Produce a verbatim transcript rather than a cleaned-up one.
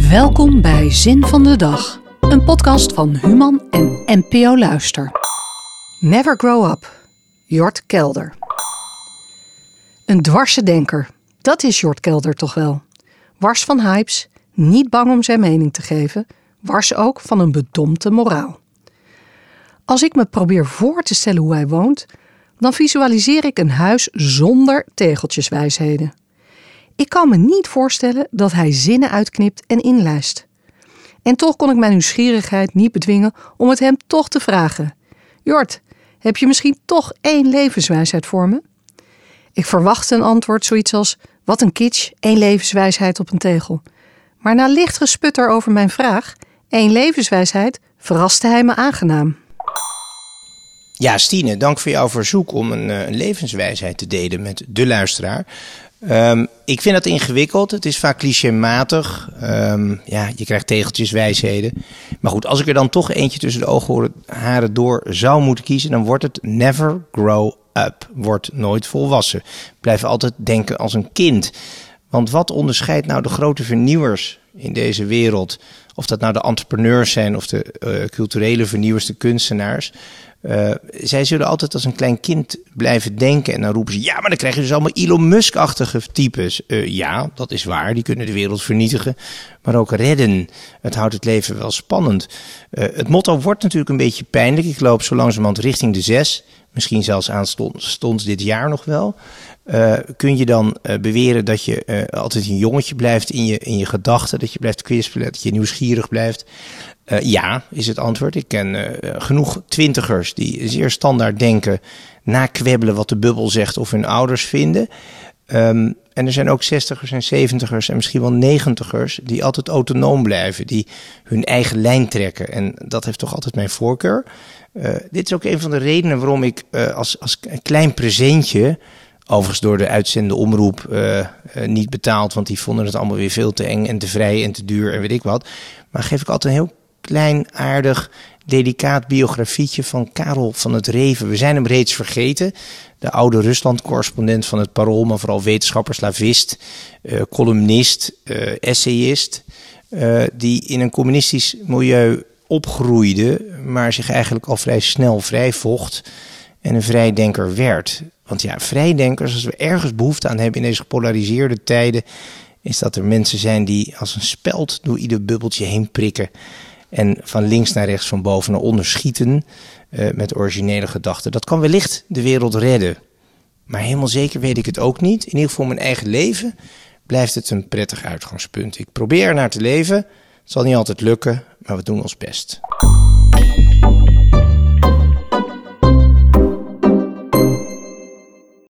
Welkom bij Zin van de Dag, een podcast van Human en N P O Luister. Never grow up, Jort Kelder. Een dwarse denker, dat is Jort Kelder toch wel. Wars van hypes, niet bang om zijn mening te geven, wars ook van een bedompte moraal. Als ik me probeer voor te stellen hoe hij woont, dan visualiseer ik een huis zonder tegeltjeswijsheden. Ik kan me niet voorstellen dat hij zinnen uitknipt en inlijst. En toch kon ik mijn nieuwsgierigheid niet bedwingen om het hem toch te vragen. Jort, heb je misschien toch één levenswijsheid voor me? Ik verwachtte een antwoord zoiets als, wat een kitsch, één levenswijsheid op een tegel. Maar na licht gesputter over mijn vraag, één levenswijsheid, verraste hij me aangenaam. Ja, Stine, dank voor jouw verzoek om een, een levenswijsheid te delen met de luisteraar. Um, ik vind dat ingewikkeld. Het is vaak clichématig. Um, ja, je krijgt tegeltjeswijsheden. Maar goed, als ik er dan toch eentje tussen de oogharen door zou moeten kiezen, dan wordt het never grow up. Word nooit volwassen. Blijf altijd denken als een kind. Want wat onderscheidt nou de grote vernieuwers in deze wereld? Of dat nou de entrepreneurs zijn of de uh, culturele vernieuwers, de kunstenaars. Uh, zij zullen altijd als een klein kind blijven denken. En dan roepen ze, ja, maar dan krijg je dus allemaal Elon Musk-achtige types. Uh, ja, dat is waar. Die kunnen de wereld vernietigen, maar ook redden. Het houdt het leven wel spannend. Uh, het motto wordt natuurlijk een beetje pijnlijk. Ik loop zo langzamerhand richting de zes. Misschien zelfs aanstonds dit jaar nog wel. Uh, kun je dan uh, beweren dat je uh, altijd een jongetje blijft in je, in je gedachten. Dat je blijft kwispelen, dat je nieuwsgierig blijft. Uh, ja, is het antwoord. Ik ken uh, genoeg twintigers die zeer standaard denken, nakwebbelen wat de bubbel zegt of hun ouders vinden. Um, en er zijn ook zestigers en zeventigers en misschien wel negentigers die altijd autonoom blijven, die hun eigen lijn trekken. En dat heeft toch altijd mijn voorkeur. Uh, dit is ook een van de redenen waarom ik uh, als, als klein presentje, overigens door de uitzendende omroep uh, uh, niet betaald, want die vonden het allemaal weer veel te eng en te vrij en te duur en weet ik wat. Maar geef ik altijd een heel klein, aardig, delicaat biografietje van Karel van het Reven. We zijn hem reeds vergeten. De oude Rusland-correspondent van het Parool, maar vooral wetenschapper, slavist, uh, columnist, uh, essayist, uh, die in een communistisch milieu opgroeide, maar zich eigenlijk al vrij snel vrijvocht en een vrijdenker werd. Want ja, vrijdenkers, als we ergens behoefte aan hebben in deze gepolariseerde tijden, is dat er mensen zijn die als een speld door ieder bubbeltje heen prikken en van links naar rechts, van boven naar onder schieten uh, met originele gedachten. Dat kan wellicht de wereld redden. Maar helemaal zeker weet ik het ook niet. In ieder geval mijn eigen leven blijft het een prettig uitgangspunt. Ik probeer er naar te leven. Het zal niet altijd lukken, maar we doen ons best.